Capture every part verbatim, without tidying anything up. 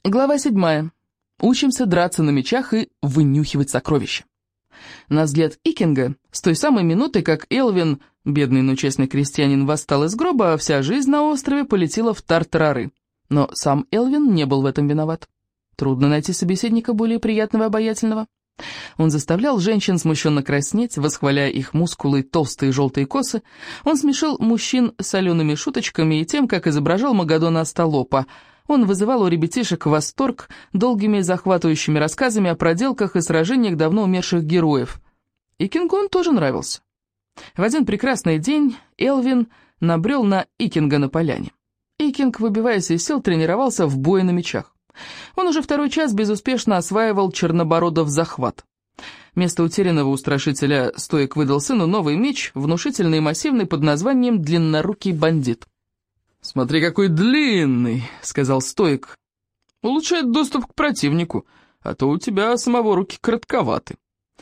Глава седьмая. Учимся драться на мечах и вынюхивать сокровища. На взгляд Икинга, с той самой минуты, как Элвин, бедный, но честный крестьянин, восстал из гроба, вся жизнь на острове полетела в тартарары. Но сам Элвин не был в этом виноват. Трудно найти собеседника более приятного и обаятельного. Он заставлял женщин смущенно краснеть, восхваляя их мускулы и толстые желтые косы. Он смешил мужчин солеными шуточками и тем, как изображал Магадона Астолопа. Он вызывал у ребятишек восторг долгими захватывающими рассказами о проделках и сражениях давно умерших героев. И Икингу он тоже нравился. В один прекрасный день Элвин набрел на Икинга на поляне. Икинг, выбиваясь из сил, тренировался в бое на мечах. Он уже второй час безуспешно осваивал Чернобородов захват. Вместо утерянного устрашителя Стоик выдал сыну новый меч, внушительный и массивный, под названием «Длиннорукий бандит». «Смотри, какой длинный», — сказал Стоик. «Улучшает доступ к противнику, а то у тебя самого руки коротковаты».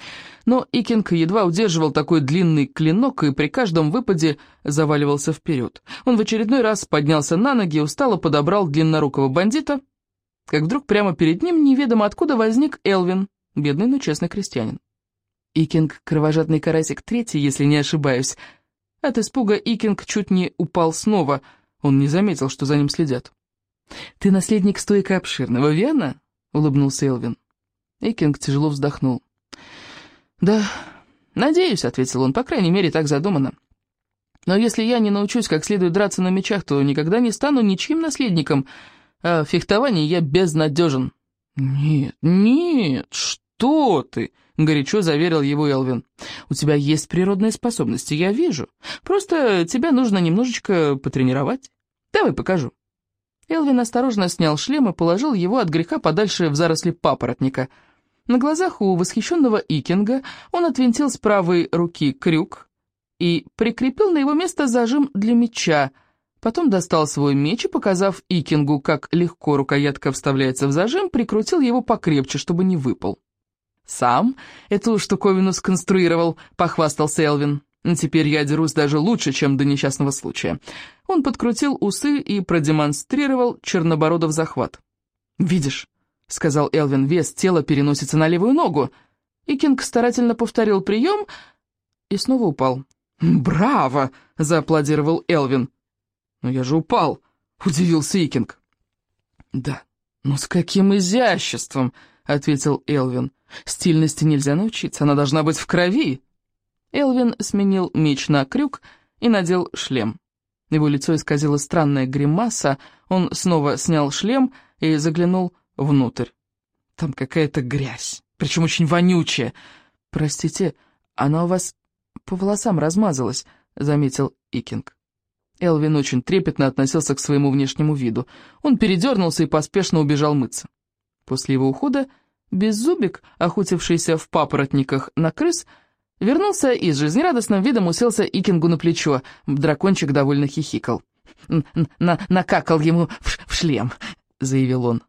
Но Икинг едва удерживал такой длинный клинок и при каждом выпаде заваливался вперед. Он в очередной раз поднялся на ноги, устало подобрал длиннорукого бандита, как вдруг прямо перед ним неведомо откуда возник Элвин, бедный, но честный крестьянин. Икинг — кровожадный карасик третий, если не ошибаюсь. От испуга Икинг чуть не упал снова. Он не заметил, что за ним следят. «Ты наследник Стоика Обширного, верно?» — улыбнулся Элвин. Икинг тяжело вздохнул. «Да, надеюсь», — ответил он, — «по крайней мере, так задумано. Но если я не научусь как следует драться на мечах, то никогда не стану ничьим наследником, а в фехтовании я безнадежен». «Нет, нет, что ты!» — горячо заверил его Элвин. «У тебя есть природные способности, я вижу. Просто тебя нужно немножечко потренировать. Давай покажу». Элвин осторожно снял шлем и положил его от греха подальше в заросли папоротника. На глазах у восхищенного Икинга он отвинтил с правой руки крюк и прикрепил на его место зажим для меча. Потом достал свой меч и, показав Икингу, как легко рукоятка вставляется в зажим, прикрутил его покрепче, чтобы не выпал. «Сам эту штуковину сконструировал», — похвастался Элвин. «Теперь я дерусь даже лучше, чем до несчастного случая». Он подкрутил усы и продемонстрировал Чернобородов захват. «Видишь», — сказал Элвин, — «вес тела переносится на левую ногу». Икинг старательно повторил прием и снова упал. «Браво!» — зааплодировал Элвин. «Но я же упал», — удивился Икинг. «Да, но с каким изяществом!» — ответил Элвин. «Стильности нельзя научиться, она должна быть в крови». Элвин сменил меч на крюк и надел шлем. Его лицо исказило странная гримаса, он снова снял шлем и заглянул внутрь. «Там какая-то грязь, причем очень вонючая. Простите, она у вас по волосам размазалась», — заметил Икинг. Элвин очень трепетно относился к своему внешнему виду. Он передернулся и поспешно убежал мыться. После его ухода Беззубик, охотившийся в папоротниках на крыс, вернулся и с жизнерадостным видом уселся Икингу на плечо. Дракончик довольно хихикал. «На «Накакал ему в, в шлем», — заявил он.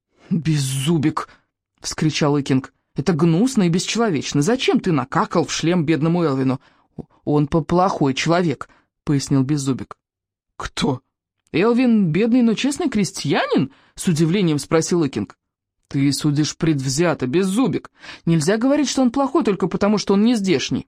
«Беззубик!» — вскричал Икинг. «Это гнусно и бесчеловечно. Зачем ты накакал в шлем бедному Элвину?» «Он плохой человек», — пояснил Беззубик. «Кто? Элвин бедный, но честный крестьянин?» — с удивлением спросил Икинг. «Ты судишь предвзято, Беззубик. Нельзя говорить, что он плохой только потому, что он не здешний».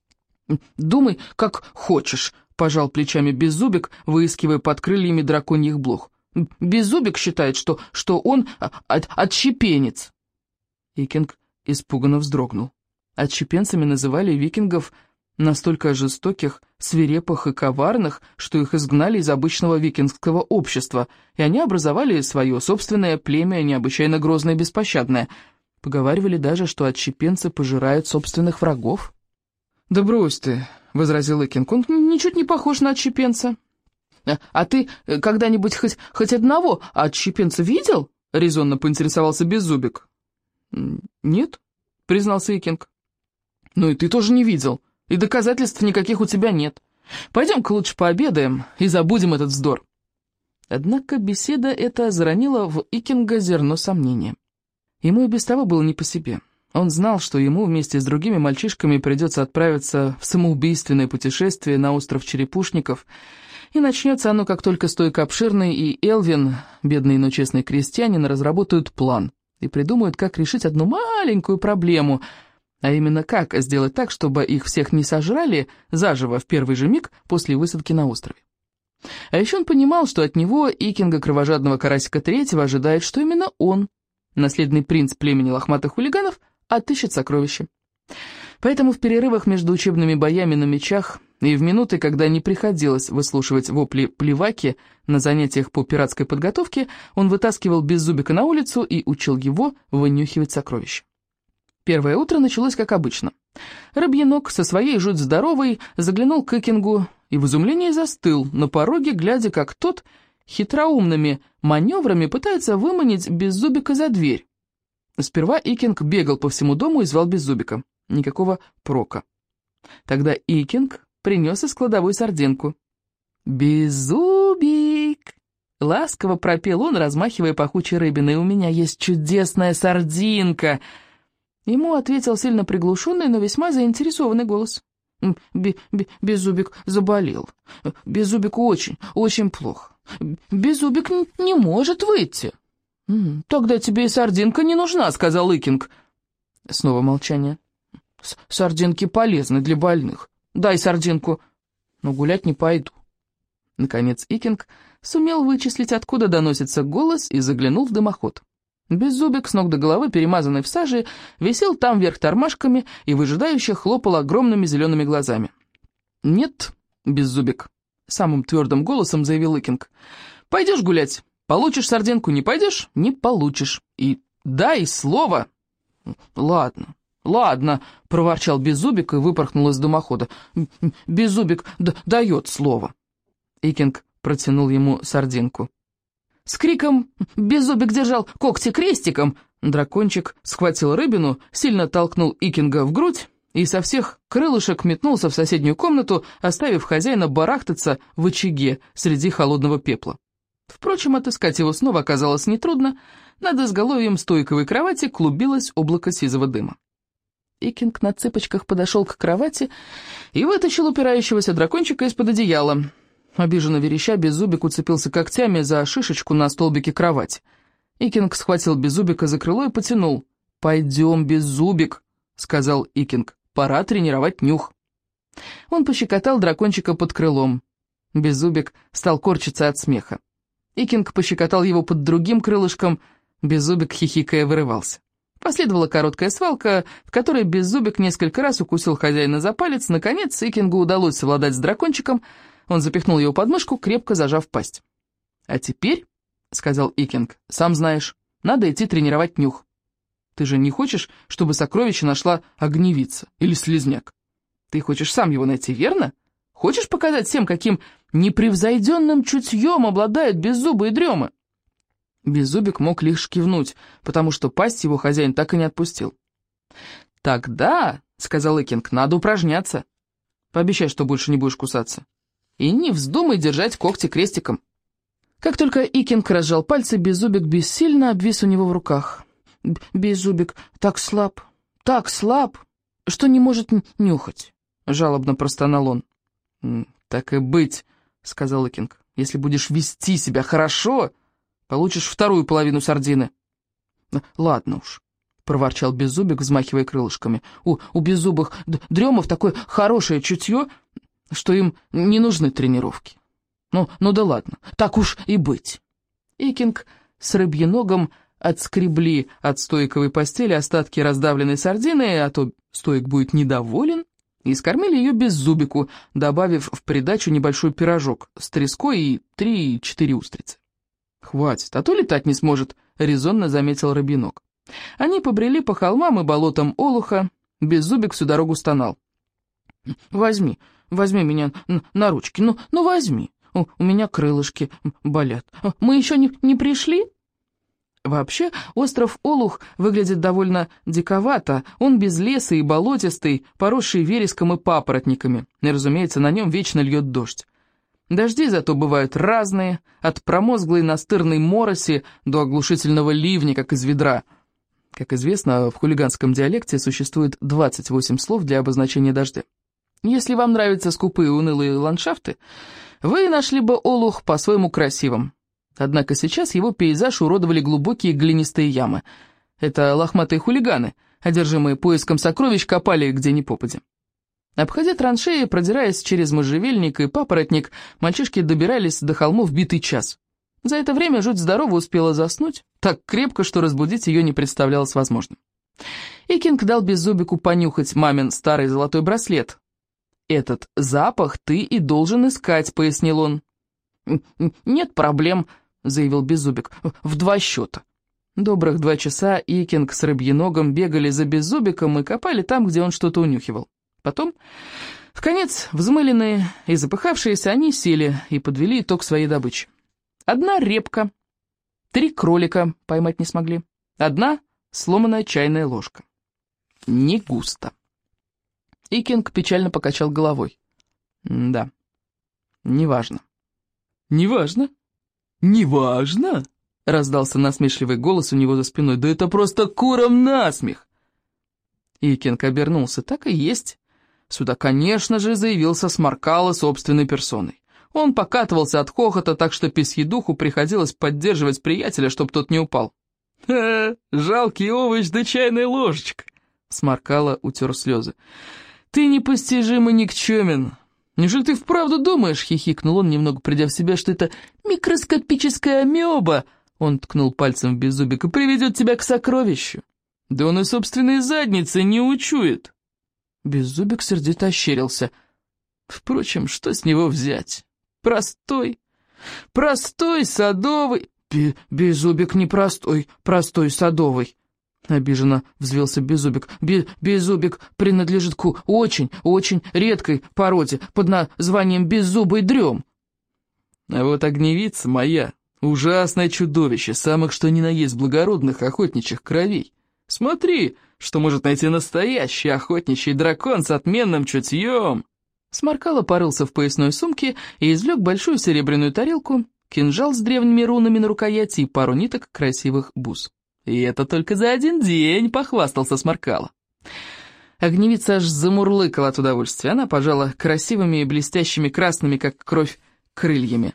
«Думай, как хочешь», — пожал плечами Беззубик, выискивая под крыльями драконьих блох. «Беззубик считает, что, что он от, отщепенец». Икинг испуганно вздрогнул. Отщепенцами называли викингов настолько жестоких, свирепых и коварных, что их изгнали из обычного викингского общества, и они образовали свое собственное племя, необычайно грозное и беспощадное. Поговаривали даже, что отщепенцы пожирают собственных врагов. «Да брось ты», — возразил Икинг, — «он ничуть не похож на отщепенца». «А ты когда-нибудь хоть, хоть одного отщепенца видел?» — резонно поинтересовался Беззубик. «Нет», — признался Икинг. «Ну и ты тоже не видел. И доказательств никаких у тебя нет. Пойдем-ка лучше пообедаем и забудем этот вздор». Однако беседа эта заронила в Икинга зерно сомнения. Ему и без того было не по себе. Он знал, что ему вместе с другими мальчишками придется отправиться в самоубийственное путешествие на остров Черепушников, И начнется оно, как только стойка обширный и Элвин, бедный, но честный крестьянин, разработают план и придумают, как решить одну маленькую проблему, а именно как сделать так, чтобы их всех не сожрали заживо в первый же миг после высадки на острове. А еще он понимал, что от него, Икинга, кровожадного карасика третьего, ожидает, что именно он, наследный принц племени лохматых хулиганов, отыщет сокровища. Поэтому в перерывах между учебными боями на мечах и в минуты, когда не приходилось выслушивать вопли плеваки на занятиях по пиратской подготовке, он вытаскивал Беззубика на улицу и учил его вынюхивать сокровища. Первое утро началось как обычно. Рыбьенок со своей жуть здоровой заглянул к Икингу и в изумлении застыл на пороге, глядя, как тот хитроумными маневрами пытается выманить Беззубика за дверь. Сперва Икинг бегал по всему дому и звал Беззубика. Никакого прока. Тогда Икинг принес из кладовой сардинку. «Беззубик!» — ласково пропел он, размахивая пахучей рыбиной. «У меня есть чудесная сардинка!» Ему ответил сильно приглушенный, но весьма заинтересованный голос. «Беззубик заболел. Беззубику очень, очень плохо. Беззубик не может выйти». «Тогда тебе и сардинка не нужна», — сказал Икинг. Снова молчание. «Сардинки полезны для больных. Дай сардинку, но гулять не пойду». Наконец Икинг сумел вычислить, откуда доносится голос, и заглянул в дымоход. Беззубик, с ног до головы, перемазанный в саже, висел там вверх тормашками и выжидающе хлопал огромными зелеными глазами. «Нет, Беззубик», — самым твердым голосом заявил Икинг. «Пойдешь гулять, получишь сардинку, не пойдешь, не получишь. И дай слово». «Ладно, ладно», — проворчал Беззубик и выпорхнул из дымохода. «Беззубик дает слово». Икинг протянул ему сардинку. С криком «Беззубик держал когти крестиком!» дракончик схватил рыбину, сильно толкнул Икинга в грудь и со всех крылышек метнулся в соседнюю комнату, оставив хозяина барахтаться в очаге среди холодного пепла. Впрочем, отыскать его снова оказалось нетрудно. Над изголовьем стойковой кровати клубилось облако сизого дыма. Икинг на цыпочках подошел к кровати и вытащил упирающегося дракончика из-под одеяла. Обиженно вереща, Беззубик уцепился когтями за шишечку на столбике кровати. Икинг схватил Беззубика за крыло и потянул. «Пойдем, Беззубик», — сказал Икинг, — «пора тренировать нюх». Он пощекотал дракончика под крылом. Беззубик стал корчиться от смеха. Икинг пощекотал его под другим крылышком. Беззубик, хихикая, вырывался. Последовала короткая свалка, в которой Беззубик несколько раз укусил хозяина за палец. Наконец Икингу удалось совладать с дракончиком. Он запихнул его под мышку, крепко зажав пасть. «А теперь, — сказал Икинг, — сам знаешь, надо идти тренировать нюх. Ты же не хочешь, чтобы сокровище нашла огневица или слизняк? Ты хочешь сам его найти, верно? Хочешь показать всем, каким непревзойденным чутьем обладает беззубые дремы?» Беззубик мог лишь кивнуть, потому что пасть его хозяин так и не отпустил. «Тогда, — сказал Икинг, — надо упражняться. Пообещай, что больше не будешь кусаться. И не вздумай держать когти крестиком». Как только Икинг разжал пальцы, Беззубик бессильно обвис у него в руках. «Беззубик так слаб, так слаб, что не может нюхать», — жалобно простонал он. «Так и быть», — сказал Икинг. «Если будешь вести себя хорошо, получишь вторую половину сардины». «Ладно уж», — проворчал Беззубик, взмахивая крылышками. «У, у беззубых дремов такое хорошее чутье, что им не нужны тренировки. Ну, ну да ладно, так уж и быть». Икинг с рыбьеногом отскребли от стойковой постели остатки раздавленной сардины, а то стоик будет недоволен, и скормили ее Беззубику, добавив в придачу небольшой пирожок с треской и три-четыре устрицы. «Хватит, а то летать не сможет», — резонно заметил рыбьенок. Они побрели по холмам и болотам Олуха. Беззубик всю дорогу стонал. «Возьми, возьми меня на ручки, ну, ну возьми, у, у меня крылышки болят. Мы еще не, не пришли?» Вообще, остров Олух выглядит довольно диковато. Он без леса и болотистый, поросший вереском и папоротниками. И, разумеется, на нем вечно льет дождь. Дожди зато бывают разные, от промозглой настырной мороси до оглушительного ливня, как из ведра. Как известно, в хулиганском диалекте существует двадцать восемь слов для обозначения дождя. Если вам нравятся скупые унылые ландшафты, вы нашли бы Олух по-своему красивым. Однако сейчас его пейзаж уродовали глубокие глинистые ямы. Это лохматые хулиганы, одержимые поиском сокровищ, копали где ни попадя. Обходя траншеи, продираясь через можжевельник и папоротник, мальчишки добирались до холмов битый час. За это время жуть здорово успела заснуть, так крепко, что разбудить ее не представлялось возможным. Икинг дал Беззубику понюхать мамин старый золотой браслет. «Этот запах ты и должен искать», — пояснил он. «Нет проблем», — заявил Беззубик, — «в два счета». Добрых два часа Икинг с Рыбьеногом бегали за Беззубиком и копали там, где он что-то унюхивал. Потом, вконец, взмыленные и запыхавшиеся, они сели и подвели итог своей добычи. Одна репка, три кролика поймать не смогли, одна сломанная чайная ложка. Не густо. Икинг печально покачал головой. Да, неважно. «Неважно? Неважно?» — раздался насмешливый голос у него за спиной. «Да это просто курам насмех!» Икинг обернулся. Так и есть. Сюда, конечно же, заявился Сморкало собственной персоной. Он покатывался от хохота, так что письедуху приходилось поддерживать приятеля, чтоб тот не упал. «Ха, жалкий овощ да чайная ложечка!» Сморкало утер слезы. «Ты непостижимо никчемен. Неужели ты вправду думаешь, — хихикнул он, немного придя в себя, — что это микроскопическая амеба, — он ткнул пальцем в Беззубика, — приведет тебя к сокровищу? Да он и собственной задницы не учует». Беззубик сердито ощерился. Впрочем, что с него взять? Простой, простой садовый... Бе Беззубик не простой, простой садовый. Обиженно взвился Беззубик. Бе Беззубик принадлежит к очень, очень редкой породе под названием беззубый дрем. А вот огневица моя, ужасное чудовище, самых что ни на есть благородных охотничьих кровей. Смотри, что может найти настоящий охотничий дракон с отменным чутьем. Сморкало порылся в поясной сумке и извлек большую серебряную тарелку, кинжал с древними рунами на рукояти и пару ниток красивых бус. «И это только за один день», — похвастался Сморкало. Огневица аж замурлыкала от удовольствия. Она пожала красивыми и блестящими красными, как кровь, крыльями.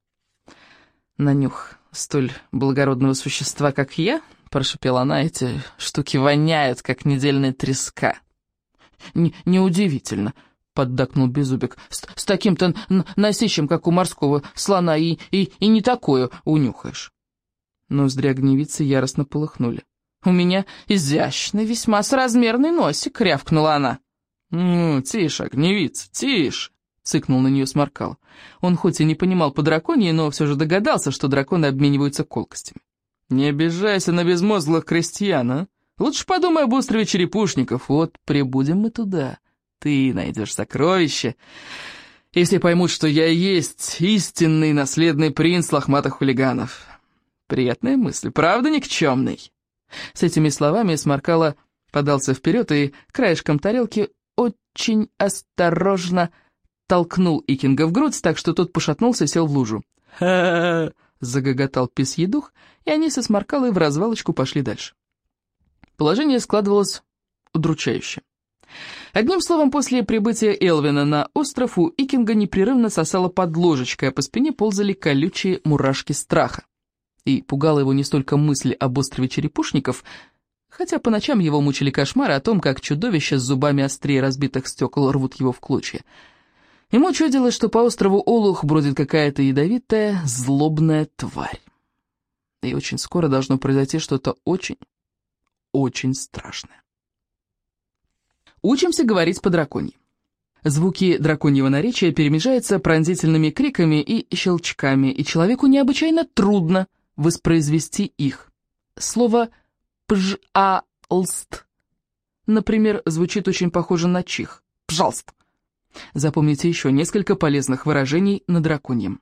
«На нюх столь благородного существа, как я», — прошепела она, — «эти штуки воняют, как недельная треска». Н «Неудивительно», — поддакнул Беззубик, — «с, с таким-то носищем, как у морского слона, и, и, и не такое унюхаешь». Ноздри огневицы яростно полыхнули. «У меня изящный, весьма соразмерный носик», — рявкнула она. «Ну, тише, огневица, тише», — цыкнул на нее Сморкало. Он хоть и не понимал по-драконьи, но все же догадался, что драконы обмениваются колкостями. «Не обижайся на безмозглых крестьян, а? Лучше подумай об острове Черепушников. Вот прибудем мы туда. Ты найдешь сокровище, если поймут, что я и есть истинный наследный принц лохматых хулиганов». Приятная мысль, правда, никчемный? С этими словами Сморкало подался вперед и краешком тарелки очень осторожно толкнул Икинга в грудь, так что тот пошатнулся и сел в лужу. «Ха-ха-ха!» — загоготал письедух, и они со Сморкалой в развалочку пошли дальше. Положение складывалось удручающе. Одним словом, после прибытия Элвина на остров у Икинга непрерывно сосало под ложечкой, а по спине ползали колючие мурашки страха. И пугала его не столько мысль об острове Черепушников, хотя по ночам его мучили кошмары о том, как чудовища с зубами острее разбитых стекол рвут его в клочья. Ему чудилось, что по острову Олух бродит какая-то ядовитая, злобная тварь. И очень скоро должно произойти что-то очень, очень страшное. Учимся говорить по-драконьи. Звуки драконьего наречия перемежаются пронзительными криками и щелчками, и человеку необычайно трудно воспроизвести их. Слово «пжалст», например, звучит очень похоже на чих. «Пжалст». Запомните еще несколько полезных выражений на драконьем.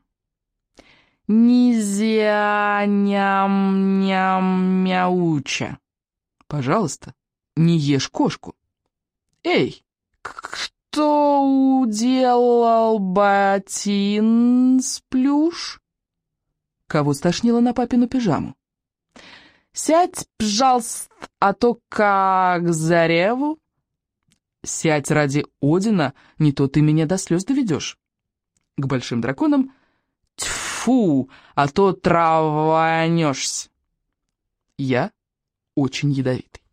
«Низя ням ням мяуча». Пожалуйста, не ешь кошку. «Эй, кто уделал ботин сплюш?» Кого стошнило на папину пижаму? «Сядь, пожалуйста, а то как зареву». Сядь ради Одина, не то ты меня до слез доведешь. К большим драконам: тьфу, а то траванешься. Я очень ядовитый.